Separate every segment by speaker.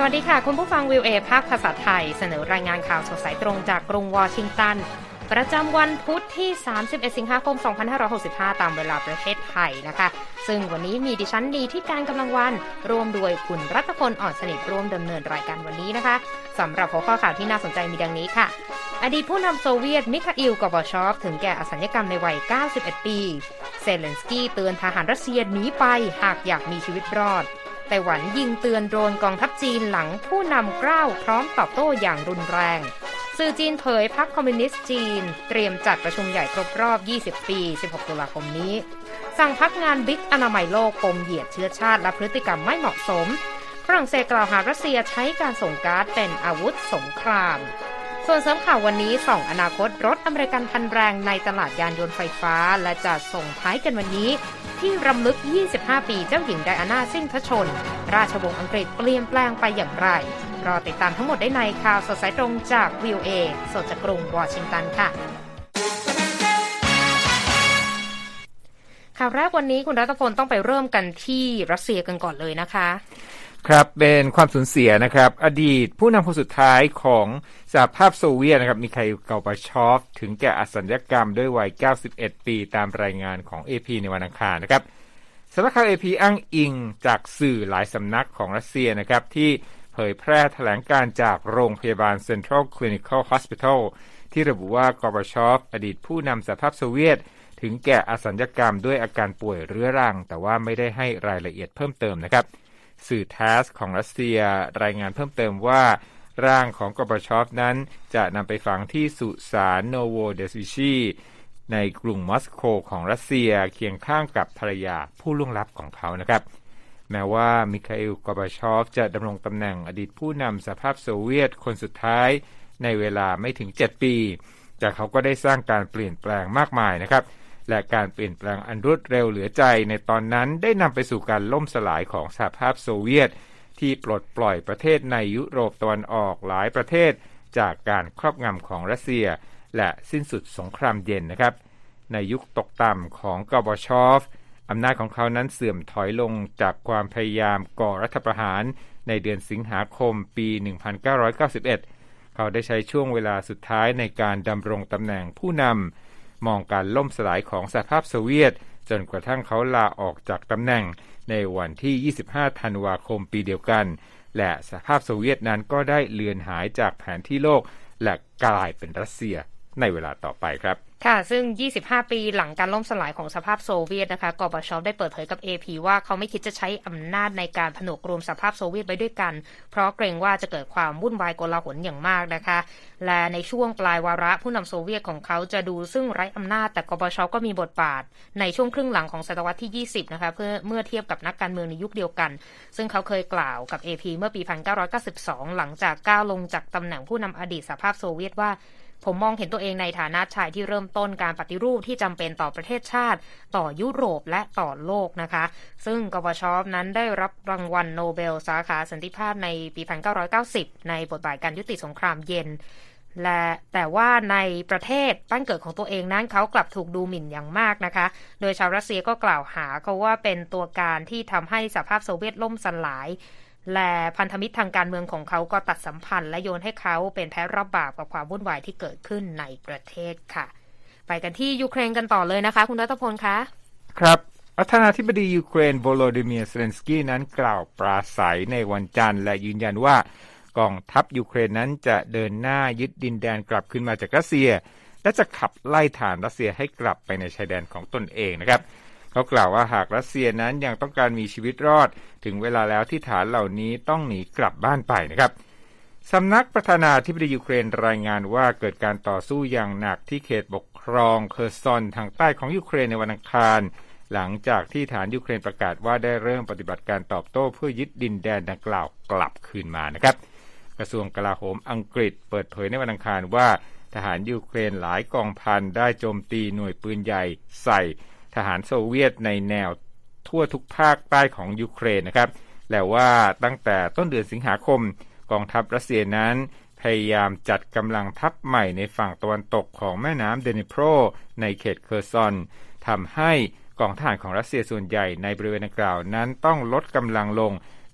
Speaker 1: วัสดีค่ะคุณผู้ฟังวิวเอภาคภาษาไทยเสนอรายงานข่าวสดสายตรงจากกรุงวอชิงตันประจำวันพุธที่31สิงหาคม2565ตามเวลาประเทศไทยนะคะซึ่งวันนี้มีดิฉันดีที่การกำลังวันรวมด้วยคุณรัตพลอ่อนสนิทร่วมดำเนินรายการวันนี้นะคะสำหรับหัวข้อข่าวที่น่าสนใจมีดังนี้ค่ะอดีตผู้นำโซเวียตมิคาอิล กอร์บาชอฟถึงแก่อสัญกรรมในวัย91ปีเซเลนสกี้เตือนทหารรัสเซียหนีไปหากอยากมีชีวิตรอดไต้หวันยิงเตือนโดรนกองทัพจีนหลังผู้นำกล้าวพร้อมตอบโต้อย่างรุนแรงสื่อจีนเผยพรรคคอมมิวนิสต์จีนเตรียมจัดประชุมใหญ่ครบรอบ20ปี16ตุลาคมนี้สั่งพักงานบิ๊กอนามัยโลกปมเหยียดเชื้อชาติและพฤติกรรมไม่เหมาะสมฝรั่งเศสกล่าวหารัสเซียใช้การส่งก๊าซเป็นอาวุธสงครามส่วนเสริมข่าววันนี้ส่องอนาคตรถอเมริกันพันแรงในตลาดยานยนต์ไฟฟ้าและจะส่งท้ายกันวันนี้ที่รำลึก25ปีเจ้าหญิงไดอาน่าสิ้นพระชนม์ราชวงศ์อังกฤษเปลี่ยนแปลงไปอย่างไรรอติดตามทั้งหมดได้ในข่าวสดสายตรงจาก VOA สดจากกรุงวอชิงตันค่ะข่าวแรกวันนี้คุณรัตพลต้องไปเริ่มกันที่รัสเซียกันก่อนเลยนะคะ
Speaker 2: ครับเป็นความสูญเสียนะครับอดีตผู้นำคนสุดท้ายของสหภาพโซเวียตนะครับมิคาอิล กอร์บาชอฟถึงแก่อสัญกรรมด้วยวัย91ปีตามรายงานของ AP ในวันอังคารนะครับสำนักข่าว AP อ้างอิงจากสื่อหลายสำนักของรัสเซียนะครับที่เผยแพร่แถลงการจากโรงพยาบาล Central Clinical Hospital ที่ระบุว่ากอร์บาชอฟอดีตผู้นำสหภาพโซเวียตถึงแก่อสัญกรรมด้วยอาการป่วยเรื้อรังแต่ว่าไม่ได้ให้รายละเอียดเพิ่มเติมนะครับสื่อ TASS ของรัสเซียรายงานเพิ่มเติมว่าร่างของกอร์บาชอฟนั้นจะนำไปฝังที่สุสานโนโวเดสวิชีในกรุงมอสโกของรัสเซียเคียงข้างกับภรรยาผู้ล่วงลับของเขานะครับแม้ว่ามิคาอิล กอร์บาชอฟจะดำรงตำแหน่งอดีตผู้นำสหภาพโซเวียตคนสุดท้ายในเวลาไม่ถึง7ปีแต่เขาก็ได้สร้างการเปลี่ยนแปลงมากมายนะครับและการเปลี่ยนแปลงอันรวดเร็วเหลือใจในตอนนั้นได้นำไปสู่การล่มสลายของสหภาพโซเวียตที่ปลดปล่อยประเทศในยุโรปตะวันออกหลายประเทศจากการครอบงำของรัสเซียและสิ้นสุดสงครามเย็นนะครับในยุคตกต่ำของกอร์บาชอฟอำนาจของเขานั้นเสื่อมถอยลงจากความพยายามก่อรัฐประหารในเดือนสิงหาคมปี 1991 เขาได้ใช้ช่วงเวลาสุดท้ายในการดำรงตำแหน่งผู้นำมองการล่มสลายของสหภาพโซเวียตจนกระทั่งเขาลาออกจากตำแหน่งในวันที่25ธันวาคมปีเดียวกันและสหภาพโซเวียตนั้นก็ได้เลือนหายจากแผนที่โลกและกลายเป็นรัสเซียในเวลาต่อไปครับ
Speaker 1: ค่ะซึ่ง25ปีหลังการล่มสลายของสหภาพโซเวียตนะคะกอร์บาชอฟได้เปิดเผยกับ AP ว่าเขาไม่คิดจะใช้อำนาจในการผนวกรวมสหภาพโซเวียตไว้ด้วยกันเพราะเกรงว่าจะเกิดความวุ่นวายโกลาหลอย่างมากนะคะและในช่วงปลายวาระผู้นำโซเวียตของเขาจะดูซึ่งไร้อำนาจแต่กอร์บาชอฟก็มีบทบาทในช่วงครึ่งหลังของศตวรรษที่20นะคะเมื่อเทียบกับนักการเมืองในยุคเดียวกันซึ่งเขาเคยกล่าวกับ AP เมื่อปี1992หลังจากก้าวลงจากตำแหน่งผู้นำอดีตสหภาพโซเวียตว่าผมมองเห็นตัวเองในฐานะชายที่เริ่มต้นการปฏิรูปที่จำเป็นต่อประเทศชาติต่อยุโรปและต่อโลกนะคะซึ่งกอร์บาชอฟนั้นได้รับรางวัลโนเบลสาขาสันติภาพในปี1990ในบทบาทการยุติสงครามเย็นและแต่ว่าในประเทศบ้านเกิดของตัวเองนั้นเขากลับถูกดูหมิ่นอย่างมากนะคะโดยชาวรัสเซียก็กล่าวหาเขาว่าเป็นตัวการที่ทำให้สหภาพโซเวียตล่มสลายและพันธมิตรทางการเมืองของเขาก็ตัดสัมพันธ์และโยนให้เขาเป็นแพ้รับบาปกับความวุ่นวายที่เกิดขึ้นในประเทศค่ะไปกันที่ยูเครนกันต่อเลยนะคะคุณรัตพลคะ
Speaker 2: ครับประธานาธิบดียูเครนโวโลดิเมียร์ เซเลนสกี้นั้นกล่าวปราศรัยในวันจันทร์และยืนยันว่ากองทัพยูเครนนั้นจะเดินหน้ายึดดินแดนกลับขึ้นมาจากรัสเซียและจะขับไล่ฐานรัสเซียให้กลับไปในชายแดนของตนเองนะครับเขากล่าวว่าหากรัสเซียนั้นยังต้องการมีชีวิตรอดถึงเวลาแล้วที่ฐานเหล่านี้ต้องหนีกลับบ้านไปนะครับสำนักประธานาธิบดียูเครนรายงานว่าเกิดการต่อสู้อย่างหนักที่เขตปกครองเคอร์ซอนทางใต้ของยูเครนในวันอังคารหลังจากที่ฐานยูเครนประกาศว่าได้เริ่มปฏิบัติการตอบโต้เพื่อยึดดินแดนดังกล่าวกลับคืนมานะครับกระทรวงกลาโหมอังกฤษเปิดเผยในวันอังคารว่าทหารยูเครนหลายกองพันได้โจมตีหน่วยปืนใหญ่ใส่ทหารโซเวียตในแนวทั่วทุกภาคใต้ของยูเครนนะครับและว่าตั้งแต่ต้นเดือนสิงหาคมกองทัพรัสเซียนั้นพยายามจัดกำลังทัพใหม่ในฝั่งตะวันตกของแม่น้ำเดนิโปรในเขตเคอร์ซอนทำให้กองทหารของรัสเซียส่วนใหญ่ในบริเวณดังกล่าวนั้นต้องลดกำลังลง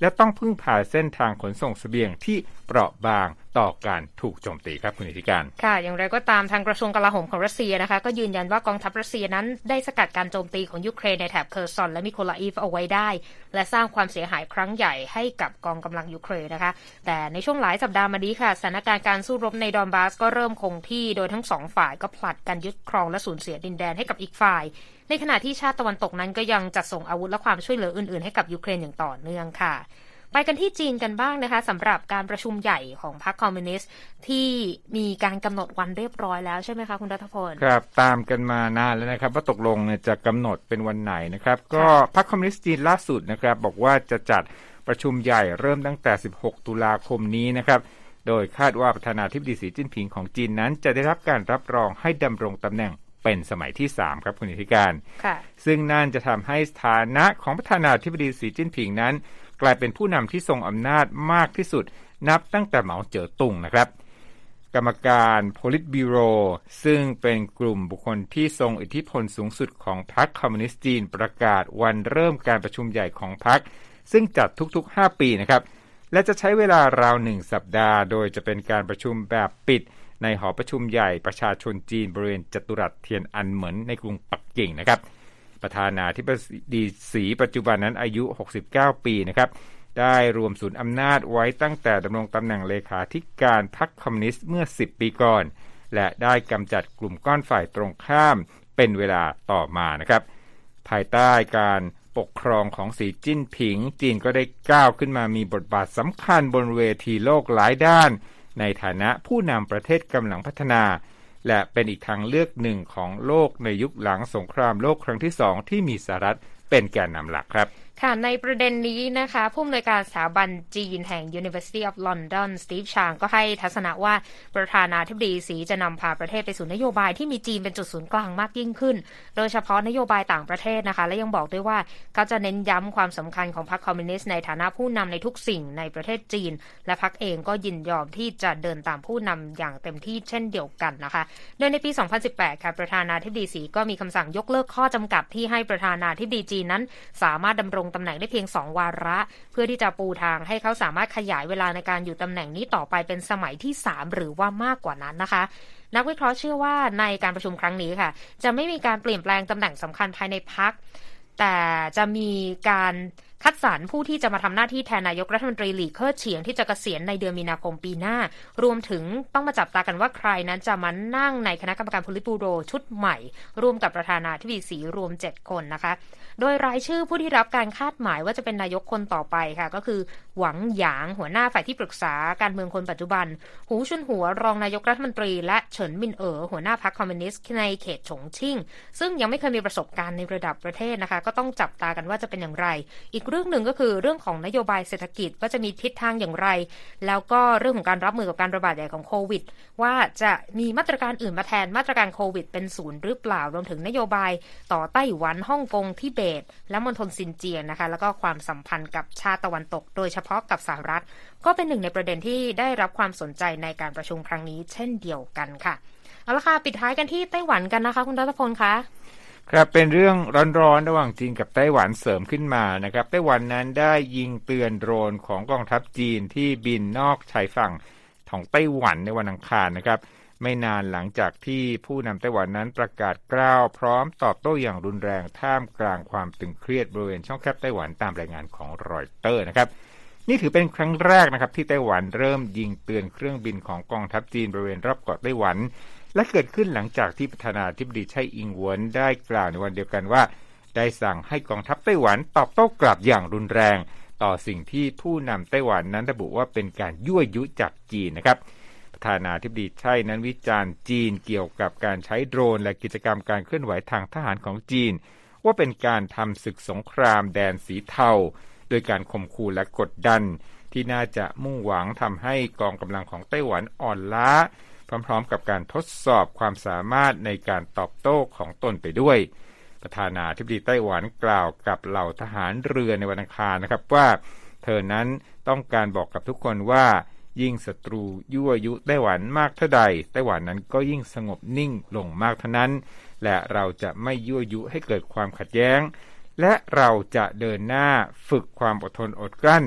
Speaker 2: และต้องพึ่งพาเส้นทางขนส่งเสบียงที่เปราะบางต่อการถูกโจมตีครับคุณนิติการ
Speaker 1: ค่ะอย่างไรก็ตามทางกระทรวงกลาโหมของรัสเซียนะคะก็ยืนยันว่ากองทัพรัสเซียนั้นได้สกัดการโจมตีของยูเครนในแถบเคอร์ซอนและมิโคลาอีฟเอาไว้ได้และสร้างความเสียหายครั้งใหญ่ให้กับกองกำลังยูเครนนะคะแต่ในช่วงหลายสัปดาห์มานี้ค่ะสถานการณ์การสู้รบในดอนบาสก็เริ่มคงที่โดยทั้งสองฝ่ายก็ผลัดกันยึดครองและสูญเสียดินแดนให้กับอีกฝ่ายในขณะที่ชาติตะวันตกนั้นก็ยังจัดส่งอาวุธและความช่วยเหลืออื่นๆให้กับยูเครนอย่างต่อเนื่องค่ะไปกันที่จีนกันบ้างนะคะสำหรับการประชุมใหญ่ของพรรคคอมมิวนิสต์ที่มีการกำหนดวันเรียบร้อยแล้วใช่ไหมคะคุณรัฐพล
Speaker 2: ครับตามกันมานานแล้วนะครับว่าตกลงจะกำหนดเป็นวันไหนนะครับก็พรรคคอมมิวนิสต์จีนล่าสุดนะครับบอกว่าจะจัดประชุมใหญ่เริ่มตั้งแต่16ตุลาคมนี้นะครับโดยคาดว่าประธานาธิบดีสีจิ้นผิงของจีนนั้นจะได้รับการรับรองให้ดำรงตำแหน่งเป็นสมัยที่3ครับคุณนิติการซึ่งนั่นจะทำให้สถานะของประธานาธิบดีสีจิ้นผิงนั้นกลายเป็นผู้นำที่ทรงอำนาจมากที่สุดนับตั้งแต่เหมาเจ๋อตุงนะครับกรรมการโพลิตบิโรซึ่งเป็นกลุ่มบุคคลที่ทรงอิทธิพลสูงสุดของพรรคคอมมิวนิสต์จีนประกาศวันเริ่มการประชุมใหญ่ของพรรคซึ่งจัดทุกๆ5ปีนะครับและจะใช้เวลาราว1สัปดาห์โดยจะเป็นการประชุมแบบปิดในหอประชุมใหญ่ประชาชนจีนบริเวณจัตุรัสเทียนอันเหมินในกรุงปักกิ่งนะครับประธานาธิบดีสีปัจจุบันนั้นอายุ69ปีนะครับได้รวมศูนย์อำนาจไว้ตั้งแต่ดำรงตำแหน่งเลขาธิการพรรคคอมมิวนิสต์เมื่อ10ปีก่อนและได้กำจัดกลุ่มก้อนฝ่ายตรงข้ามเป็นเวลาต่อมานะครับภายใต้การปกครองของสีจิ้นผิงจีนก็ได้ก้าวขึ้นมามีบทบาทสำคัญบนเวทีโลกหลายด้านในฐานะผู้นำประเทศกำลังพัฒนาและเป็นอีกทางเลือกหนึ่งของโลกในยุคหลังสงครามโลกครั้งที่2ที่มีสหรัฐเป็นแกนนำหลักครับ
Speaker 1: ค่ะในประเด็นนี้นะคะผู้อำนวยการสถาบันจีนแห่ง University of London สตีฟชางก็ให้ทัศนะว่าประธานาธิบดีสีจะนำพาประเทศไปสู่นโยบายที่มีจีนเป็นจุดศูนย์กลางมากยิ่งขึ้นโดยเฉพาะนโยบายต่างประเทศนะคะและยังบอกด้วยว่าเขาจะเน้นย้ำความสำคัญของพรรคคอมมิวนิสต์ในฐานะผู้นำในทุกสิ่งในประเทศจีนและพรรคเองก็ยินยอมที่จะเดินตามผู้นำอย่างเต็มที่เช่นเดียวกันนะคะโดยในปี 2018 ค่ะประธานาธิบดีสีก็มีคำสั่งยกเลิกข้อจำกัดที่ให้ประธานาธิบดีจีนนั้นสามารถดำรงตำแหน่งได้เพียง2 วาระเพื่อที่จะปูทางให้เขาสามารถขยายเวลาในการอยู่ตำแหน่งนี้ต่อไปเป็นสมัยที่3หรือว่ามากกว่านั้นนะคะนักวิเคราะห์เชื่อว่าในการประชุมครั้งนี้ค่ะจะไม่มีการเปลี่ยนแปลงตำแหน่งสำคัญภายในพรรคแต่จะมีการคัดสรรผู้ที่จะมาทำหน้าที่แทนนายกรัฐมนตรีหลี่เค่อเฉียงที่จะเกษียณในเดือนมีนาคมปีหน้ารวมถึงต้องมาจับตากันว่าใครนั้นจะมานั่งในคณะกรรมการโพลิตบูโรชุดใหม่ร่วมกับประธานาธิบดีสีรวม7คนนะคะโดยรายชื่อผู้ที่รับการคาดหมายว่าจะเป็นนายกคนต่อไปค่ะก็คือหวังหยางหัวหน้าฝ่ายที่ปรึกษาการเมืองคนปัจจุบันหูชุนหัวรองนายกรัฐมนตรีและเฉินมินหัวหน้าพรรคคอมมิวนิสต์ในเขตฉงชิ่งซึ่งยังไม่เคยมีประสบการณ์ในระดับประเทศนะคะก็ต้องจับตากันว่าจะเป็นอย่างไรอีกเรื่องหนึ่งก็คือเรื่องของนโยบายเศรษฐกิจว่าจะมีทิศทางอย่างไรแล้วก็เรื่องของการรับมือกับการระบาดใหญ่ของโควิดว่าจะมีมาตรการอื่นมาแทนมาตรการโควิดเป็นศูนย์หรือเปล่ารวมถึงนโยบายต่อไต้หวันฮ่องกงทิเบตและมณฑลซินเจียงนะคะแล้วก็ความสัมพันธ์กับชาติตะวันตกโดยเฉพาะกับสหรัฐก็เป็นหนึ่งในประเด็นที่ได้รับความสนใจในการประชุมครั้งนี้เช่นเดียวกันค่ะเอาละค่ะปิดท้ายกันที่ไต้หวันกันนะคะคุณรัตพลคะ
Speaker 2: ครับเป็นเรื่องร้อนๆระหว่างจีนกับไต้หวันเสริมขึ้นมานะครับไต้หวันนั้นได้ยิงเตือนโดรนของกองทัพจีนที่บินนอกชายฝั่งของไต้หวันในวันอังคารนะครับไม่นานหลังจากที่ผู้นำไต้หวันนั้นประกาศกล้าวพร้อมตอบโต้อย่างรุนแรงท่ามกลางความตึงเครียดบริเวณช่องแคบไต้หวันตามรายงานของรอยเตอร์นะครับนี่ถือเป็นครั้งแรกนะครับที่ไต้หวันเริ่มยิงเตือนเครื่องบินของกองทัพจีนบริเวณรอบเกาะไต้หวันและเกิดขึ้นหลังจากที่ประธานาธิบดีไช่อิงหวนได้กล่าวในวันเดียวกันว่าได้สั่งให้กองทัพไต้หวันตอบโต้กลับอย่างรุนแรงต่อสิ่งที่ผู้นำไต้หวันนั้นระบุว่าเป็นการยั่วยุจากจีนนะครับประธานาธิบดีไช่นั้นวิจารณ์จีนเกี่ยวกับการใช้โดรนและกิจกรรมการเคลื่อนไหวทางทหารของจีนว่าเป็นการทำศึกสงครามแดนสีเทาโดยการข่มขู่และกดดันที่น่าจะมุ่งหวังทำให้กองกำลังของไต้หวันอ่อนล้าพร้อมๆกับการทดสอบความสามารถในการตอบโต้ของตนไปด้วยประธานาธิบดีไต้หวันกล่าวกับเหล่าทหารเรือในวันอังคารนะครับว่าเธอนั้นต้องการบอกกับทุกคนว่ายิ่งศัตรูยั่วยุไต้หวันมากเท่าใดไต้หวันนั้นก็ยิ่งสงบนิ่งลงมากเท่านั้นและเราจะไม่ยั่วยุให้เกิดความขัดแย้งและเราจะเดินหน้าฝึกความอดทนอดกลั้น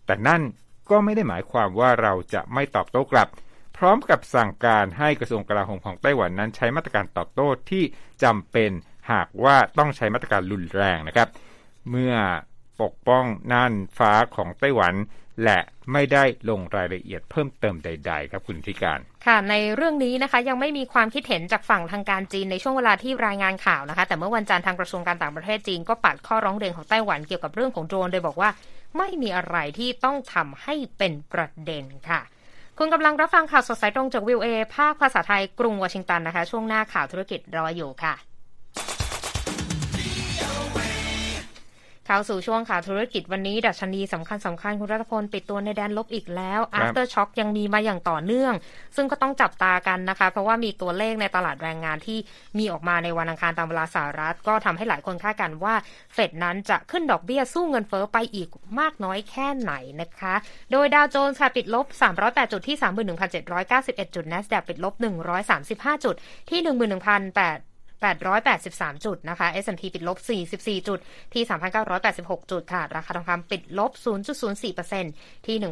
Speaker 2: แต่นั่นก็ไม่ได้หมายความว่าเราจะไม่ตอบโต้กลับพร้อมกับสั่งการให้กระทรวงกลาโหมของไต้หวันนั้นใช้มาตรการตอบโต้ที่จำเป็นหากว่าต้องใช้มาตรการรุนแรงนะครับเมื่อปกป้องน่านฟ้าของไต้หวันและไม่ได้ลงรายละเอียดเพิ่มเติมใดๆครับคุณธิการ
Speaker 1: ค่ะในเรื่องนี้นะคะยังไม่มีความคิดเห็นจากฝั่งทางการจีนในช่วงเวลาที่รายงานข่าวนะคะแต่เมื่อวันจันทร์ทางกระทรวงการต่างประเทศจีนก็ปัดข้อร้องเรียนของไต้หวันเกี่ยวกับเรื่องของโดรนโดยบอกว่าไม่มีอะไรที่ต้องทำให้เป็นประเด็นค่ะคุณกำลังรับฟังข่าวสดสายตรงจาก VOA ภาคภาษาไทยกรุงวอชิงตันนะคะช่วงหน้าข่าวธุรกิจรออยู่ค่ะเข้าสู่ช่วงข่าวธุรกิจวันนี้ดัชนีสำคัญคุณรัตพลปิดตัวในแดนลบอีกแล้ว After Shock ยังมีมาอย่างต่อเนื่องซึ่งก็ต้องจับตากันนะคะเพราะว่ามีตัวเลขในตลาดแรงงานที่มีออกมาในวันอังคารตามเวลาสหรัฐก็ทำให้หลายคนคาดการณ์ว่าเฟดนั้นจะขึ้นดอกเบี้ยสู้เงินเฟ้อไปอีกมากน้อยแค่ไหนนะคะโดยดาวโจนส์ค่ะปิดลบ308จุดที่ 31,791 จุด NASDAQ ปิดลบ135จุดที่ 11,883 จุดนะคะ S&P ปิดลบ44จุดที่ 3,986 จุดค่ะราคาทองคำปิดลบ 0.04% ที่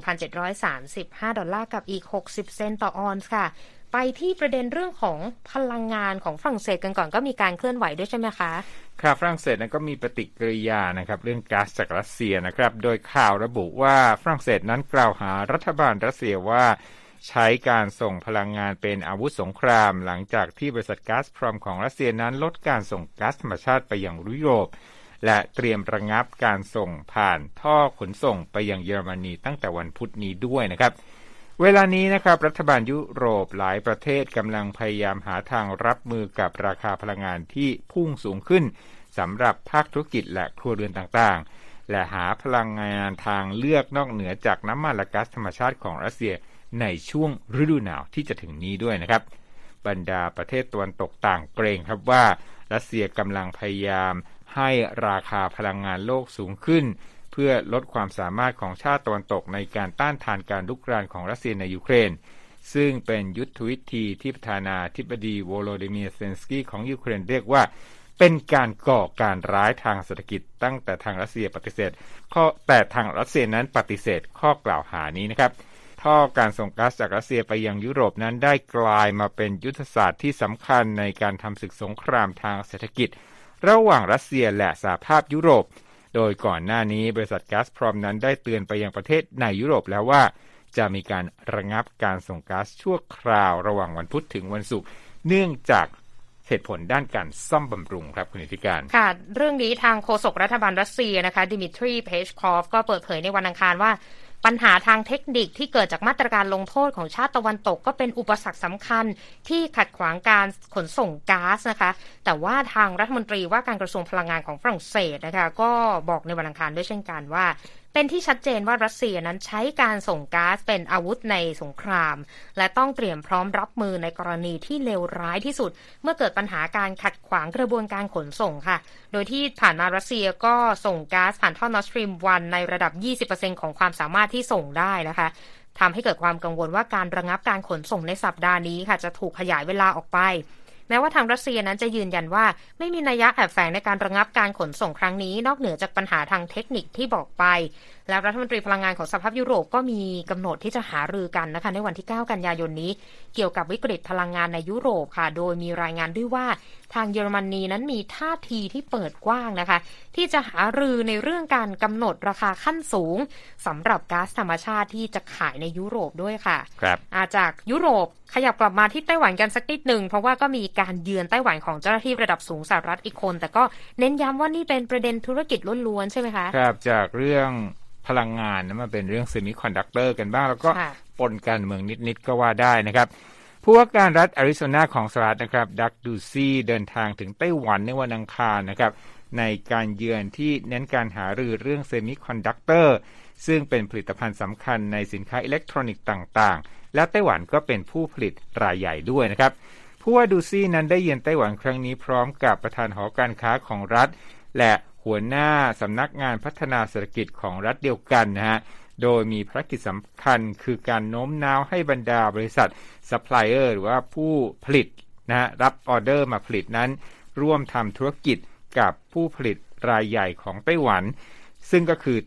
Speaker 1: 1,735 ดอลลาร์กับอีก60เซนต์ต่อออนซ์ค่ะไปที่ประเด็นเรื่องของพลังงานของฝรั่งเศสกันก่อนก็มีการเคลื่อนไหวด้วยใช่ไหมคะ
Speaker 2: ค่ะฝรั่งเศสนั้นก็มีปฏิกิริยานะครับเรื่องก๊าซจากรัสเซียนะครับโดยข่าวระบุว่าฝรั่งเศสนั้นกล่าวหารัฐบาลรัสเซียว่าใช้การส่งพลังงานเป็นอาวุธสงครามหลังจากที่บริษัทก๊าซพรอมของรัสเซียนั้นลดการส่งก๊าซธรรมชาติไปยังยุโรปและเตรียมระงับการส่งผ่านท่อขนส่งไปยังเยอรมนีตั้งแต่วันพุธนี้ด้วยนะครับเวลานี้นะครับรัฐบาลยุโรปหลายประเทศกำลังพยายามหาทางรับมือกับราคาพลังงานที่พุ่งสูงขึ้นสำหรับภาคธุรกิจและครัวเรือนต่างๆและหาพลังงานทางเลือกนอกเหนือจากน้ำมันและก๊าซธรรมชาติของรัสเซียในช่วงฤดูหนาวที่จะถึงนี้ด้วยนะครับบรรดาประเทศตะวันตกต่างเกรงครับว่ารัสเซียกำลังพยายามให้ราคาพลังงานโลกสูงขึ้นเพื่อลดความสามารถของชาติตะวันตกในการต้านทานการรุกรานของรัสเซียในยูเครนซึ่งเป็นยุทธวิธีที่ประธานาธิบดีโวโลดิเมียร์เซเลนสกี้ของยูเครนเรียกว่าเป็นการก่อการร้ายทางเศรษฐกิจตั้งแต่ทางรัสเซียปฏิเสธแต่ทางรัสเซียนั้นปฏิเสธข้อกล่าวหานี้นะครับท่อการส่งก๊าซจากรัสเซียไปยังยุโรปนั้นได้กลายมาเป็นยุทธศาสตร์ที่สำคัญในการทำศึกสงครามทางเศรษฐกิจระหว่างรัสเซียและสหภาพยุโรปโดยก่อนหน้านี้บริษัทก๊าซพรอมนั้นได้เตือนไปยังประเทศในยุโรปแล้วว่าจะมีการระงับการส่งก๊าซชั่วคราวระหว่างวันพุธถึงวันศุกร์เนื่องจากเหตุผลด้านการซ่อมบำรุงครับคุณธิการ
Speaker 1: ค่ะเรื่องนี้ทางโฆษกรัฐบาลรัสเซียนะคะดิมิทรีเพชคอฟก็เปิดเผยในวันอังคารว่าปัญหาทางเทคนิคที่เกิดจากมาตรการลงโทษของชาติตะวันตกก็เป็นอุปสรรคสำคัญที่ขัดขวางการขนส่งก๊าซนะคะแต่ว่าทางรัฐมนตรีว่าการกระทรวงพลังงานของฝรั่งเศสนะคะก็บอกในวันอังคารด้วยเช่นกันว่าเป็นที่ชัดเจนว่ารัสเซียนั้นใช้การส่งก๊าซเป็นอาวุธในสงครามและต้องเตรียมพร้อมรับมือในกรณีที่เลวร้ายที่สุดเมื่อเกิดปัญหาการขัดขวางกระบวนการขนส่งค่ะโดยที่ผ่านมารัสเซียก็ส่งก๊าซผ่านท่อ Nord Stream 1ในระดับ 20% ของความสามารถที่ส่งได้นะคะทำให้เกิดความกังวลว่าการระงับการขนส่งในสัปดาห์นี้ค่ะจะถูกขยายเวลาออกไปแม้ว่าทางรัสเซียนั้นจะยืนยันว่าไม่มีนัยแอบแฝงในการระงับการขนส่งครั้งนี้นอกเหนือจากปัญหาทางเทคนิคที่บอกไปและรัฐมนตรีพลังงานของสหภาพยุโรปก็มีกำหนดที่จะหารือกันนะคะในวันที่9กันยายนนี้เกี่ยวกับวิกฤตพลังงานในยุโรปค่ะโดยมีรายงานด้วยว่าทางเยอรมนีนั้นมีท่าทีที่เปิดกว้างนะคะที่จะหารือในเรื่องการกำหนดราคาขั้นสูงสำหรับก๊าซธรรมชาติที่จะขายในยุโรปด้วยค่ะ
Speaker 2: ครับ
Speaker 1: จากยุโรปขยับกลับมาที่ไต้หวันกันสักนิดนึงเพราะว่าก็มีการเยือนไต้หวันของเจ้าหน้าที่ระดับสูงสหรัฐอีกคนแต่ก็เน้นย้ำว่านี่เป็นประเด็นธุรกิจล้วนๆใช่ไหมคะ
Speaker 2: ครับจากเรื่องพลังงานนะมาเป็นเรื่องเซมิคอนดักเตอร์กันบ้างแล้วก็ปนการเมืองนิดๆก็ว่าได้นะครับผู้ว่าการรัฐแอริโซนาของสหรัฐนะครับดักดูซี่เดินทางถึงไต้หวันในวันอังคารนะครับในการเยือนที่เน้นการหารือเรื่องเซมิคอนดักเตอร์ซึ่งเป็นผลิตภัณฑ์สำคัญในสินค้าอิเล็กทรอนิกส์ต่างๆและไต้หวันก็เป็นผู้ผลิตรายใหญ่ด้วยนะครับผู้ว่าดูซี่นั้นได้เยือนไต้หวันครั้งนี้พร้อมกับประธานหอการค้าของรัฐและหัวหน้าสำนักงานพัฒนาเศรษฐกิจของรัฐเดียวกันนะฮะโดยมีภารกิจสำคัญคือการโน้มน้าวให้บรรดาบริษัทซัพพลายเออร์หรือว่าผู้ผลิตนะฮะรับออเดอร์มาผลิตนั้นร่วมทำธุรกิจกับผู้ผลิตรายใหญ่ของไต้หวันซึ่งก็คือ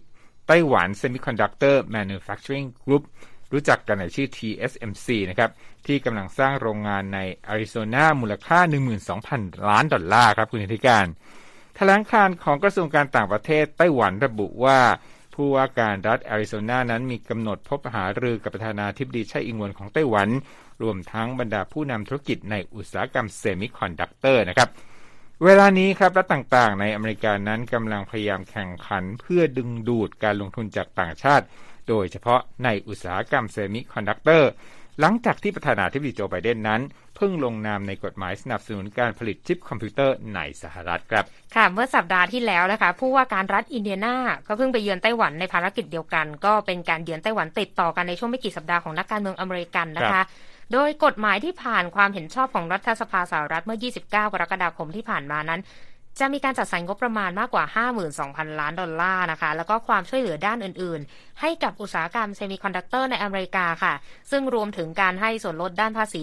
Speaker 2: ไต้หวัน Semiconductor Manufacturing Group รู้จักกันในชื่อ TSMC นะครับที่กำลังสร้างโรงงานในอาริโซนามูลค่า 12,000 ล้านดอลลาร์ครับคุณธิการแถลงการณ์ของกระทรวงการต่างประเทศไต้หวันระบุว่าผู้ว่าการรัฐแอริโซนานั้นมีกำหนดพบหารือกับประธานาธิบดีไช่อิงเหวินของไต้หวันรวมทั้งบรรดาผู้นำธุรกิจในอุตสาหกรรมเซมิคอนดักเตอร์นะครับเวลานี้ครับรัฐต่างๆในอเมริกานั้นกำลังพยายามแข่งขันเพื่อดึงดูดการลงทุนจากต่างชาติโดยเฉพาะในอุตสาหกรรมเซมิคอนดักเตอร์หลังจากที่ประธานาธิบดีโจไบเดนนั้นเพิ่งลงนามในกฎหมายสนับสนุนการผลิตชิปคอมพิวเตอร์ในสหรัฐครับ
Speaker 1: ค่ะเมื่อสัปดาห์ที่แล้วนะคะผู้ว่าการรัฐอินเดียนาก็เพิ่งไปเยือนไต้หวันในภารกิจเดียวกันก็เป็นการเยือนไต้หวันติดต่อกันในช่วงไม่กี่สัปดาห์ของนักการเมืองอเมริกันนะคะโดยกฎหมายที่ผ่านความเห็นชอบของรัฐสภาสหรัฐเมื่อ29กรกฎาคมที่ผ่านมานั้นจะมีการจัดสรรงบประมาณมากกว่า 52,000 ล้านดอลลาร์นะคะแล้วก็ความช่วยเหลือด้านอื่นๆให้กับอุตสาหกรรมเซมิคอนดักเตอร์ในอเมริกาค่ะซึ่งรวมถึงการให้ส่วนลดด้านภาษี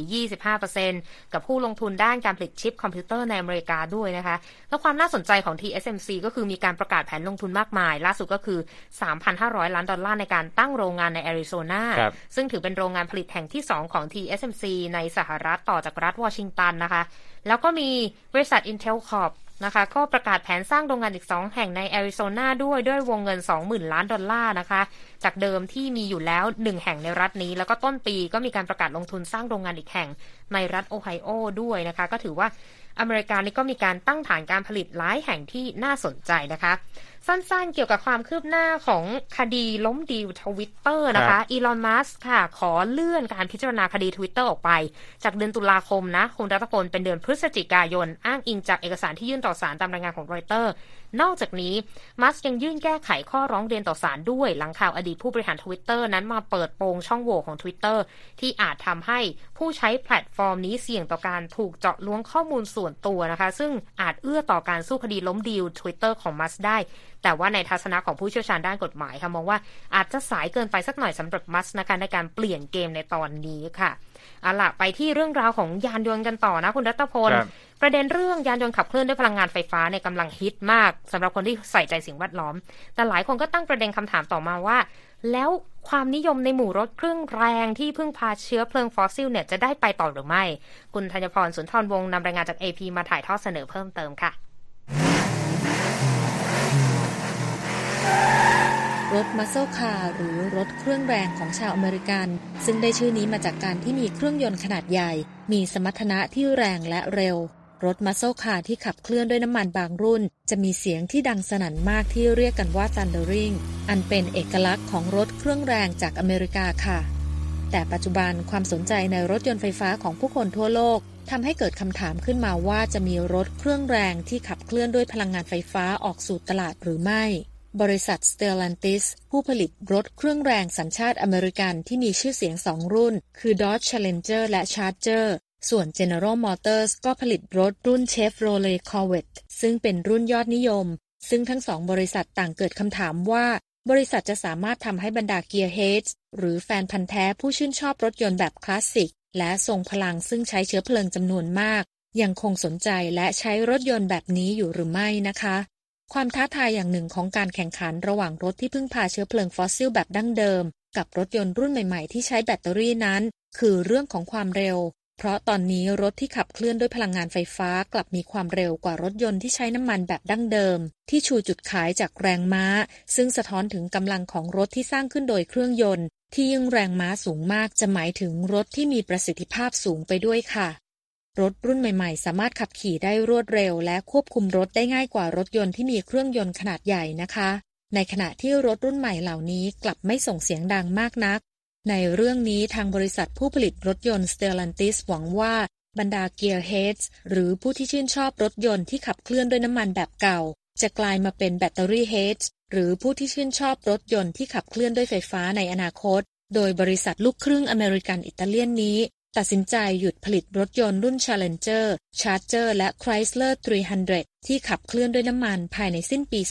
Speaker 1: 25% กับผู้ลงทุนด้านการผลิตชิปคอมพิวเตอร์ในอเมริกาด้วยนะคะแล้วความน่าสนใจของ TSMC ก็คือมีการประกาศแผนลงทุนมากมายล่าสุดก็คือ 3,500 ล้านดอลลาร์ในการตั้งโรงงานในแอริโซนาซึ่งถือเป็นโรงงานผลิตแห่งที่2ของ TSMC ในสหรัฐต่อจากรัฐวอชิงตันนะคะแล้วก็มีบริษัท Intel Corpนะคะก็ประกาศแผนสร้างโรงงานอีก2แห่งในแอริโซนาด้วยวงเงิน 20,000 ล้านดอลลาร์นะคะจากเดิมที่มีอยู่แล้ว1แห่งในรัฐนี้แล้วก็ต้นปีก็มีการประกาศลงทุนสร้างโรงงานอีกแห่งในรัฐโอไฮโอด้วยนะคะก็ถือว่าอเมริกานี่ก็มีการตั้งฐานการผลิตหลายแห่งที่น่าสนใจนะคะสั้นๆเกี่ยวกับความคืบหน้าของคดีล้มดีล Twitter นะคะอีลอน มัสก์ค่ะขอเลื่อนการพิจารณาคดี Twitter ออกไปจากเดือนตุลาคมนะคุณรัตพลเป็นเดือนพฤศจิกายนอ้างอิงจากเอกสารที่ยื่นต่อศาลตามรายงานของรอยเตอร์นอกจากนี้มัสก์ยังยื่นแก้ไขข้อร้องเรียนต่อศาลด้วยหลังข่าวอดีตผู้บริหาร Twitter นั้นมาเปิดโปงช่องโหว่ของ Twitter ที่อาจทำให้ผู้ใช้แพลตฟอร์มนี้เสี่ยงต่อการถูกเจาะล้วงข้อมูลส่วนตัวนะคะซึ่งอาจเอื้อต่อการสู้คดีล้มดีล Twitter ของมัสก์ได้แต่ว่าในทัศนะของผู้เชี่ยวชาญด้านกฎหมายค่ะมองว่าอาจจะสายเกินไปสักหน่อยสำหรับมัสก์นะคะในการเปลี่ยนเกมในตอนนี้ค่ะเอาล่ะไปที่เรื่องราวของยานยนต์กันต่อนะคุณรัตพลประเด็นเรื่องยานยนต์ขับเคลื่อนด้วยพลังงานไฟฟ้าเนี่ยกำลังฮิตมากสำหรับคนที่ใส่ใจสิ่งแวดล้อมแต่หลายคนก็ตั้งประเด็นคำถามต่อมาว่าแล้วความนิยมในหมู่รถเครื่องแรงที่พึ่งพาเชื้อเพลิงฟอสซิลเนี่ยจะได้ไปต่อหรือไม่คุณธัญพรสุนทรวงศ์นำรายงานจาก AP มาถ่ายทอดเสนอเพิ่มเติมค่ะ
Speaker 3: รถมัสเซิลคาร์หรือรถเครื่องแรงของชาวอเมริกันซึ่งได้ชื่อนี้มาจากการที่มีเครื่องยนต์ขนาดใหญ่มีสมรรถนะที่แรงและเร็วรถมัสเซิลคาร์ที่ขับเคลื่อนด้วยน้ำมันบางรุ่นจะมีเสียงที่ดังสนั่นมากที่เรียกกันว่า Thundering อันเป็นเอกลักษณ์ของรถเครื่องแรงจากอเมริกาค่ะแต่ปัจจุบันความสนใจในรถยนต์ไฟฟ้าของผู้คนทั่วโลกทำให้เกิดคำถามขึ้นมาว่าจะมีรถเครื่องแรงที่ขับเคลื่อนด้วยพลังงานไฟฟ้าออกสู่ตลาดหรือไม่บริษัท Stellantis ผู้ผลิตรถเครื่องแรงสัญชาติอเมริกันที่มีชื่อเสียง2รุ่นคือ Dodge Challenger และ Charger ส่วน General Motors ก็ผลิตรถรุ่น Chevrolet Corvette ซึ่งเป็นรุ่นยอดนิยมซึ่งทั้ง2บริษัทต่างเกิดคำถามว่าบริษัทจะสามารถทำให้บรรดา Gearheads หรือแฟนพันธุ์แท้ผู้ชื่นชอบรถยนต์แบบคลาสสิกและทรงพลังซึ่งใช้เชื้อเพลิงจำนวนมากยังคงสนใจและใช้รถยนต์แบบนี้อยู่หรือไม่นะคะความท้าทายอย่างหนึ่งของการแข่งขันระหว่างรถที่พึ่งพาเชื้อเพลิงฟอสซิลแบบดั้งเดิมกับรถยนต์รุ่นใหม่ๆที่ใช้แบตเตอรี่นั้นคือเรื่องของความเร็วเพราะตอนนี้รถที่ขับเคลื่อนด้วยพลังงานไฟฟ้ากลับมีความเร็วกว่ารถยนต์ที่ใช้น้ำมันแบบดั้งเดิมที่ชูจุดขายจากแรงม้าซึ่งสะท้อนถึงกำลังของรถที่สร้างขึ้นโดยเครื่องยนต์ที่ยิ่งแรงม้าสูงมากจะหมายถึงรถที่มีประสิทธิภาพสูงไปด้วยค่ะรถรุ่นใหม่ๆสามารถขับขี่ได้รวดเร็วและควบคุมรถได้ง่ายกว่ารถยนต์ที่มีเครื่องยนต์ขนาดใหญ่นะคะในขณะที่รถรุ่นใหม่เหล่านี้กลับไม่ส่งเสียงดังมากนักในเรื่องนี้ทางบริษัทผู้ผลิตรถยนต์ Stellantis หวังว่าบรรดา Gearheads หรือผู้ที่ชื่นชอบรถยนต์ที่ขับเคลื่อนด้วยน้ำมันแบบเก่าจะกลายมาเป็น Battery Heads หรือผู้ที่ชื่นชอบรถยนต์ที่ขับเคลื่อนด้วยไฟฟ้าในอนาคตโดยบริษัทลูกครึ่งอเมริกันอิตาเลียนนี้ตัดสินใจหยุดผลิตรถยนต์รุ่น Challenger, Charger และ Chrysler 300 ที่ขับเคลื่อนด้วยน้ำมันภายในสิ้นปี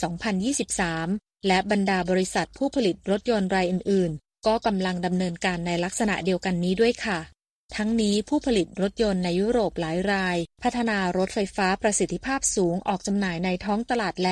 Speaker 3: 2023 และบรรดาบริษัทผู้ผลิตรถยนต์รายอื่นๆก็กำลังดำเนินการในลักษณะเดียวกันนี้ด้วยค่ะทั้งนี้ผู้ผลิตรถยนต์ในยุโรปหลายรายพัฒนารถไฟฟ้าประสิทธิภาพสูงออกจำหน่ายในท้องตลาดแล้ว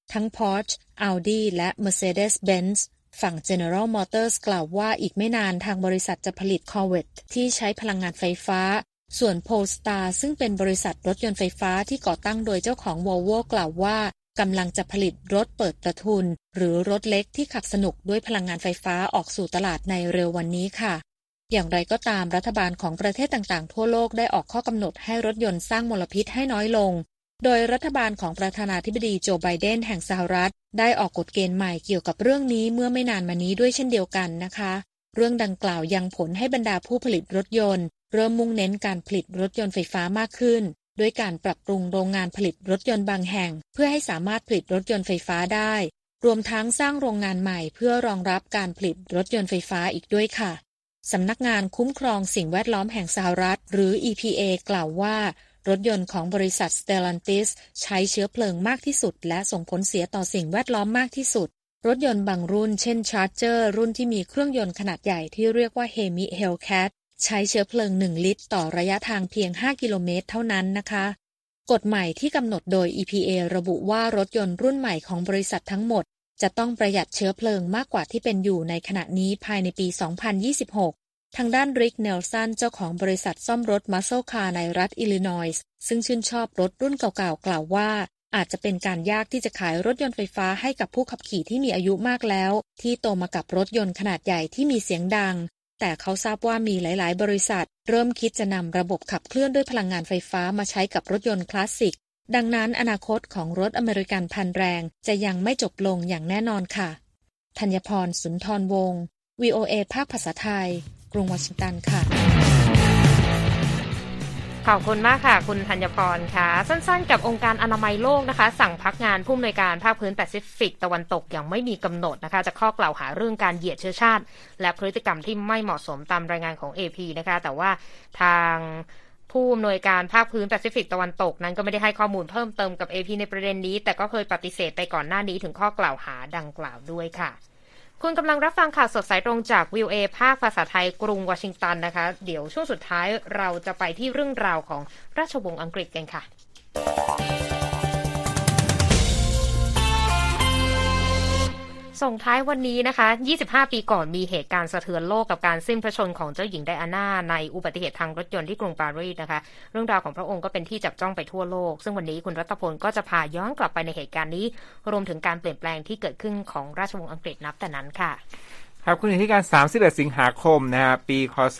Speaker 3: ทั้ง Porsche, Audi และ Mercedes-Benz ฝั่ง General Motors กล่าวว่าอีกไม่นานทางบริษัทจะผลิต Corvette ที่ใช้พลังงานไฟฟ้าส่วน Polestar ซึ่งเป็นบริษัทรถยนต์ไฟฟ้าที่ก่อตั้งโดยเจ้าของ Volvo กล่าวว่ากำลังจะผลิตรถเปิดประทุนหรือรถเล็กที่ขับสนุกด้วยพลังงานไฟฟ้าออกสู่ตลาดในเร็ววันนี้ค่ะอย่างไรก็ตามรัฐบาลของประเทศต่างๆทั่วโลกได้ออกข้อกำหนดให้รถยนต์สร้างมลพิษให้น้อยลงโดยรัฐบาลของประธานาธิบดีโจไบเดนแห่งสหรัฐได้ออกกฎเกณฑ์ใหม่เกี่ยวกับเรื่องนี้เมื่อไม่นานมานี้ด้วยเช่นเดียวกันนะคะเรื่องดังกล่าวยังผลให้บรรดาผู้ผลิตรถยนต์เริ่มมุ่งเน้นการผลิตรถยนต์ไฟฟ้ามากขึ้นด้วยการปรับปรุงโรงงานผลิตรถยนต์บางแห่งเพื่อให้สามารถผลิตรถยนต์ไฟฟ้าได้รวมทั้งสร้างโรงงานใหม่เพื่อรองรับการผลิตรถยนต์ไฟฟ้าอีกด้วยค่ะสำนักงานคุ้มครองสิ่งแวดล้อมแห่งสหรัฐหรือ EPA กล่าวว่ารถยนต์ของบริษัท Stellantis ใช้เชื้อเพลิงมากที่สุดและส่งผลเสียต่อสิ่งแวดล้อมมากที่สุดรถยนต์บางรุ่นเช่น Charger รุ่นที่มีเครื่องยนต์ขนาดใหญ่ที่เรียกว่า Hemi Hellcat ใช้เชื้อเพลิง1ลิตรต่อระยะทางเพียง5กิโลเมตรเท่านั้นนะคะกฎใหม่ที่กำหนดโดย EPA ระบุว่ารถยนต์รุ่นใหม่ของบริษัททั้งหมดจะต้องประหยัดเชื้อเพลิงมากกว่าที่เป็นอยู่ในขณะนี้ภายในปี 2026 ทางด้านริกเนลสันเจ้าของบริษัทซ่อมรถ Muscle Car ในรัฐอิลลินอยส์ซึ่งชื่นชอบรถรุ่นเก่าๆกล่าวว่าอาจจะเป็นการยากที่จะขายรถยนต์ไฟฟ้าให้กับผู้ขับขี่ที่มีอายุมากแล้วที่โตมากับรถยนต์ขนาดใหญ่ที่มีเสียงดังแต่เขาทราบว่ามีหลายๆบริษัทเริ่มคิดจะนำระบบขับเคลื่อนด้วยพลังงานไฟฟ้ามาใช้กับรถยนต์คลาสสิกดังนั้นอนาคตของรถอเมริกันพันแรงจะยังไม่จบลงอย่างแน่นอนค่ะธัญพร สุนทรวงศ์ VOA ภาคภาษาไทยกรุงวอชิงตันค่ะ
Speaker 1: ขอบคุณมากค่ะคุณธัญพรค่ะสั้นๆกับองค์การอนามัยโลกนะคะสั่งพักงานผู้อำนวยการภาคพื้นแปซิฟิกตะวันตกอย่างไม่มีกำหนดนะคะจะข้อกล่าวหาเรื่องการเหยียดเชื้อชาติและพฤติกรรมที่ไม่เหมาะสมตามรายงานของ AP นะคะแต่ว่าทางผู้อำนวยการภาคพื้นแปซิฟิกตะวันตกนั้นก็ไม่ได้ให้ข้อมูลเพิ่มเติมกับ AP ในประเด็นนี้แต่ก็เคยปฏิเสธไปก่อนหน้านี้ถึงข้อกล่าวหาดังกล่าวด้วยค่ะคุณกำลังรับฟังข่าวสดสายตรงจาก VOA ภาคภาษาไทยกรุงวอชิงตันนะคะเดี๋ยวช่วงสุดท้ายเราจะไปที่เรื่องราวของราชวงศ์อังกฤษกันค่ะส่งท้ายวันนี้นะคะ25ปีก่อนมีเหตุการณ์สะเทือนโลกกับการสิ้นพระชนม์ของเจ้าหญิงไดอาน่าในอุบัติเหตุทางรถยนต์ที่กรุงปารีสนะคะเรื่องราวของพระองค์ก็เป็นที่จับจ้องไปทั่วโลกซึ่งวันนี้คุณรัตพลก็จะพาย้อนกลับไปในเหตุการณ์นี้รวมถึงการเปลี่ยนแปลงที่เกิดขึ้นของราชวงศ์อังกฤษนับแต่นั้นค่ะ
Speaker 2: ครับคุณที่การ31สิงหาคมนะฮะปีคศ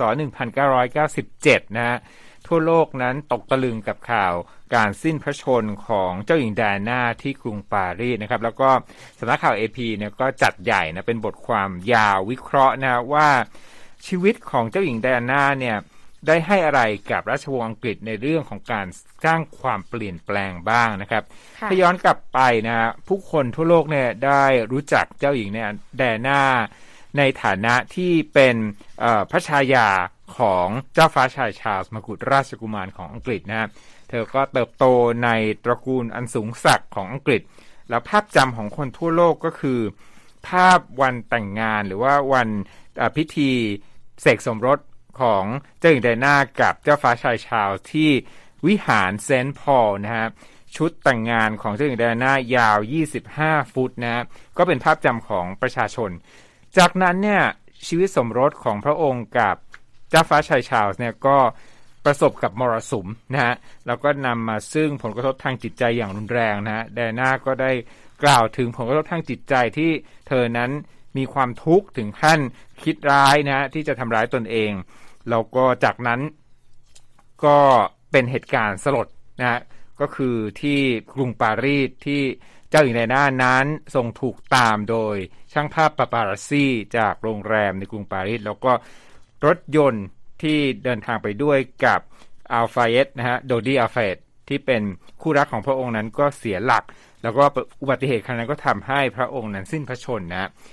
Speaker 2: 1997นะฮะทั่วโลกนั้นตกตะลึงกับข่าวการสิ้นพระชนม์ของเจ้าหญิงไดอาน่าที่กรุงปารีสนะครับแล้วก็สำนักข่าว AP เนี่ยก็จัดใหญ่นะเป็นบทความยาววิเคราะห์นะว่าชีวิตของเจ้าหญิงไดอาน่าเนี่ยได้ให้อะไรกับราชวงศ์อังกฤษในเรื่องของการสร้างความเปลี่ยนแปลงบ้างนะครับถ้าย้อนกลับไปนะผู้คนทั่วโลกเนี่ยได้รู้จักเจ้าหญิงไดอาน่าในฐานะที่เป็นพระชายาของเจ้าฟ้าชายชาร์ลส์มกุฎราชกุมารของอังกฤษนะเธอก็เติบโตในตระกูลอันสูงศักดิ์ของอังกฤษแล้วภาพจำของคนทั่วโลกก็คือภาพวันแต่งงานหรือว่าวันพิธีเสกสมรสของเจ้าหญิงไดอาน่ากับเจ้าฟ้าชายชาร์ลส์ที่วิหารเซนต์พอลนะฮะชุดแต่งงานของเจ้าหญิงไดอาน่ายาว25ฟุตนะก็เป็นภาพจำของประชาชนจากนั้นเนี่ยชีวิตสมรสของพระองค์กับเจ้าฟ้าชายชาร์ลส์เนี่ยก็ประสบกับมรสุมนะฮะแล้วก็นำมาซึ่งผลกระทบทางจิตใจอย่างรุนแรงนะฮะไดอาน่าก็ได้กล่าวถึงผลกระทบทางจิตใจที่เธอนั้นมีความทุกข์ถึงขั้นคิดร้ายนะที่จะทำร้ายตนเองแล้วก็จากนั้นก็เป็นเหตุการณ์สลดนะฮะก็คือที่กรุงปารีสที่เจ้าหญิงไดอาน่านั้นทรงถูกตามโดยช่างภาพปาปารัสซี่จากโรงแรมในกรุงปารีสแล้วก็รถยนต์ที่เดินทางไปด้วยกับอัลฟาเยตนะฮะโดดี้อัลฟาเยตที่เป็นคู่รักของพระองค์นั้นก็เสียหลักแล้วก็อุบัติเหตุครั้งนั้นก็ทำให้พระองค์นั้นสิ้นพระชนม์นะ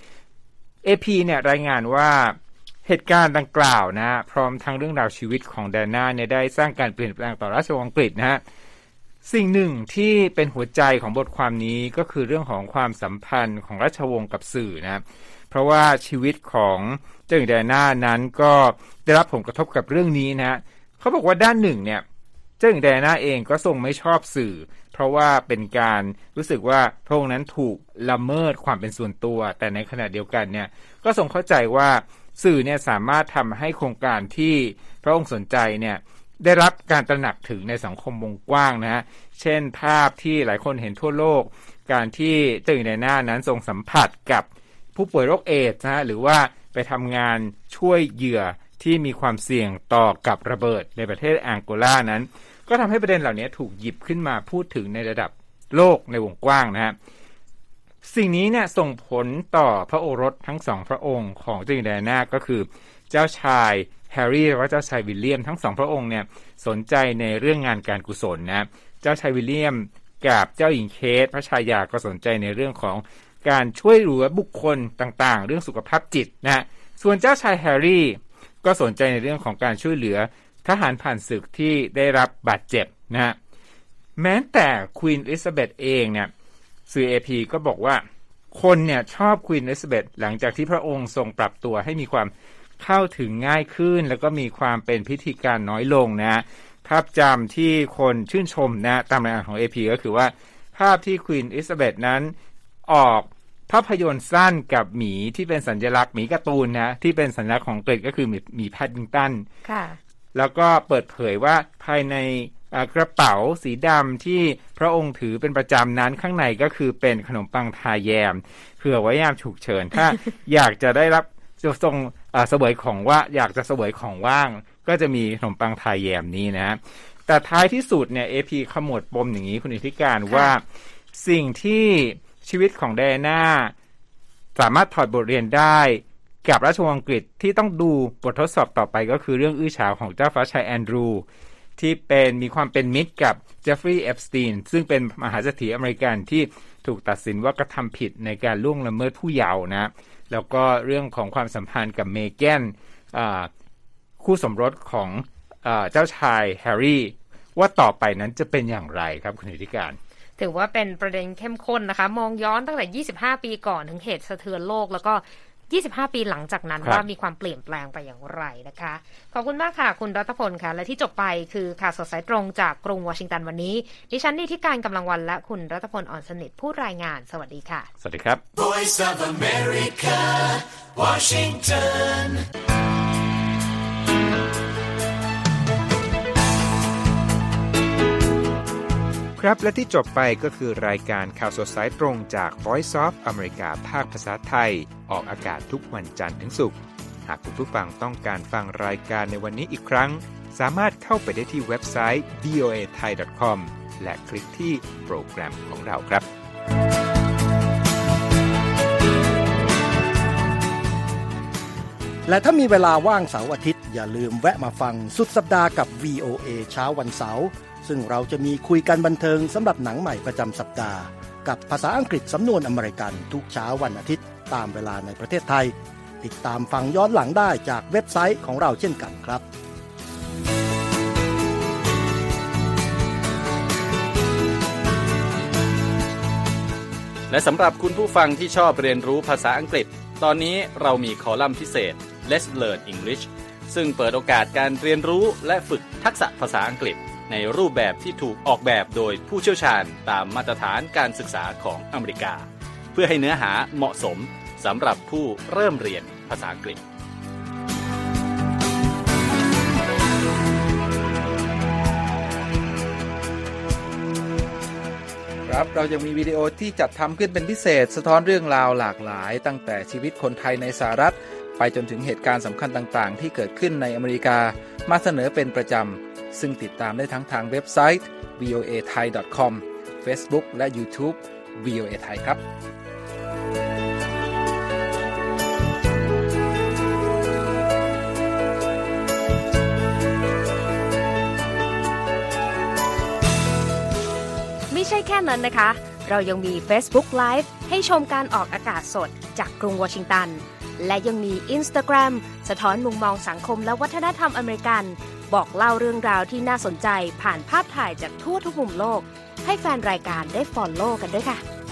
Speaker 2: AP เนี่ยรายงานว่าเหตุการณ์ดังกล่าวนะพร้อมทั้งเรื่องราวชีวิตของไดอาน่าเนี่ยได้สร้างการเปลี่ยนแปลงต่อราชวงศ์อังกฤษนะฮะสิ่งหนึ่งที่เป็นหัวใจของบทความนี้ก็คือเรื่องของความสัมพันธ์ของราชวงศ์กับสื่อนะเพราะว่าชีวิตของเจ้าหญิงไดอาน่านั้นก็ได้รับผลกระทบกับเรื่องนี้นะเขาบอกว่าด้านหนึ่งเนี่ยเจ้าหญิงไดอาน่าเองก็ทรงไม่ชอบสื่อเพราะว่าเป็นการรู้สึกว่าพระองค์นั้นถูกละเมิดความเป็นส่วนตัวแต่ในขณะเดียวกันเนี่ยก็ทรงเข้าใจว่าสื่อเนี่ยสามารถทำให้โครงการที่พระองค์สนใจเนี่ยได้รับการตระหนักถึงในสังคมวงกว้างนะฮะเช่นภาพที่หลายคนเห็นทั่วโลกการที่เจ้าหญิงไดอาน่านั้นทรงสัมผัสกับผู้ป่วยโรคเอดส์นะฮะหรือว่าไปทำงานช่วยเหยื่อที่มีความเสี่ยงต่อกับระเบิดในประเทศแองโกลานั้นก็ทำให้ประเด็นเหล่านี้ถูกหยิบขึ้นมาพูดถึงในระดับโลกในวงกว้างนะฮะสิ่งนี้เนี่ยส่งผลต่อพระโอรสทั้งสองพระองค์ของเจ้าหญิงไดอาน่าก็คือเจ้าชายแฮร์รี่และเจ้าชายวิลเลียมทั้งสองพระองค์เนี่ยสนใจในเรื่องงานการกุศลนะเจ้าชายวิลเลียมกับเจ้าหญิงเคทพระชายาก็สนใจในเรื่องของการช่วยเหลือบุคคลต่างๆเรื่องสุขภาพจิตนะส่วนเจ้าชายแฮร์รี่ก็สนใจในเรื่องของการช่วยเหลือทหารผ่านศึกที่ได้รับบาดเจ็บนะฮะแม้แต่ควีนอลิซาเบธเองเนี่ยสื่อ AP ก็บอกว่าคนเนี่ยชอบควีนอลิซาเบธหลังจากที่พระองค์ทรงปรับตัวให้มีความเข้าถึงง่ายขึ้นแล้วก็มีความเป็นพิธีการน้อยลงนะภาพจำที่คนชื่นชมนะตามรายงานของ AP ก็คือว่าภาพที่ควีนอลิซาเบธนั้นออกภาพยนตร์สั้นกับหมีที่เป็นสัญลักษณ์หมีการ์ตูนนะที่เป็นสัญลักษณ์ของอังกฤษก็คือหมีแพดดิงตันค่ะแล้วก็เปิดเผยว่าภายในกระเป๋าสีดำที่พระองค์ถือเป็นประจำนั้นข้างในก็คือเป็นขนมปังทาแยมเผื่อไว้ยามฉุกเฉินถ้า อยากจะได้รับทรงเสวยของว่าอยากจะเสวยของว่างก็จะมีขนมปังทาแยมนี้นะแต่ท้ายที่สุดเนี่ย AP ขมวดปมอย่างนี้คุณอิทธิการว่าสิ่งที่ชีวิตของไดอาน่าสามารถถอดบทเรียนได้กับราชวงศ์อังกฤษที่ต้องดูบททดสอบต่อไปก็คือเรื่องอื้อฉาวของเจ้าฟ้าชายแอนดรูที่มีความเป็นมิตรกับเจฟฟรีย์ เอปสตีนซึ่งเป็นมหาเศรษฐีอเมริกันที่ถูกตัดสินว่ากระทำผิดในการล่วงละเมิดผู้เยาว์นะแล้วก็เรื่องของความสัมพันธ์กับเมแกนคู่สมรสของเจ้าชายแฮร์รี่ว่าต่อไปนั้นจะเป็นอย่างไรครับคุณอิทธิการ
Speaker 1: ถือว่าเป็นประเด็นเข้มข้นนะคะมองย้อนตั้งแต่25ปีก่อนถึงเหตุสะเทือนโลกแล้วก็25ปีหลังจากนั้นว่ามีความเปลี่ยนแปลงไปอย่างไรนะคะขอบคุณมากค่ะคุณรัตพลค่ะและที่จบไปคือข่าวสดสายตรงจากกรุงวอชิงตันวันนี้ดิฉันนิติการกำลังวันและคุณรัตพลอ่อนสนิทผู้รายงานสวัสดีค่ะ
Speaker 2: สวัสดีครับ
Speaker 4: Voice of America Washington
Speaker 2: ครับและที่จบไปก็คือรายการข่าวสดสายตรงจาก Voice of America ภาคภาษาไทยออกอากาศทุกวันจันทร์ถึงศุกร์หากคุณผู้ฟังต้องการฟังรายการในวันนี้อีกครั้งสามารถเข้าไปได้ที่เว็บไซต์ voathai.com และคลิกที่โปรแกรมของเราครับ
Speaker 5: และถ้ามีเวลาว่างเสาร์อาทิตย์อย่าลืมแวะมาฟังสุดสัปดาห์กับ VOA เช้าวันเสาร์ซึ่งเราจะมีคุยกันบันเทิงสำหรับหนังใหม่ประจำสัปดาห์กับภาษาอังกฤษสำนวนอเมริกันทุกเช้าวันอาทิตย์ตามเวลาในประเทศไทยติดตามฟังย้อนหลังได้จากเว็บไซต์ของเราเช่นกันครับ
Speaker 6: และสำหรับคุณผู้ฟังที่ชอบเรียนรู้ภาษาอังกฤษตอนนี้เรามีคอลัมน์พิเศษ Let's Learn English ซึ่งเปิดโอกาสการเรียนรู้และฝึกทักษะภาษาอังกฤษในรูปแบบที่ถูกออกแบบโดยผู้เชี่ยวชาญตามมาตรฐานการศึกษาของอเมริกาเพื่อให้เนื้อหาเหมาะสมสำหรับผู้เริ่มเรียนภาษาอังกฤษ
Speaker 7: ครับเรายังมีวิดีโอที่จัดทำขึ้นเป็นพิเศษสะท้อนเรื่องราวหลากหลายตั้งแต่ชีวิตคนไทยในสหรัฐไปจนถึงเหตุการณ์สำคัญต่างๆที่เกิดขึ้นในอเมริกามาเสนอเป็นประจำซึ่งติดตามได้ทั้งทางเว็บไซต์ voathai.com Facebook และ YouTube VOA Thai ครับ
Speaker 1: ไม่ใช่แค่นั้นนะคะเรายังมี Facebook Live ให้ชมการออกอากาศสดจากกรุงวอชิงตันและยังมี Instagram สะท้อนมุมมองสังคมและวัฒนธรรมอเมริกันบอกเล่าเรื่องราวที่น่าสนใจผ่านภาพถ่ายจากทั่วทุกมุมโลกให้แฟนรายการได้ follow กันด้วยค่ะ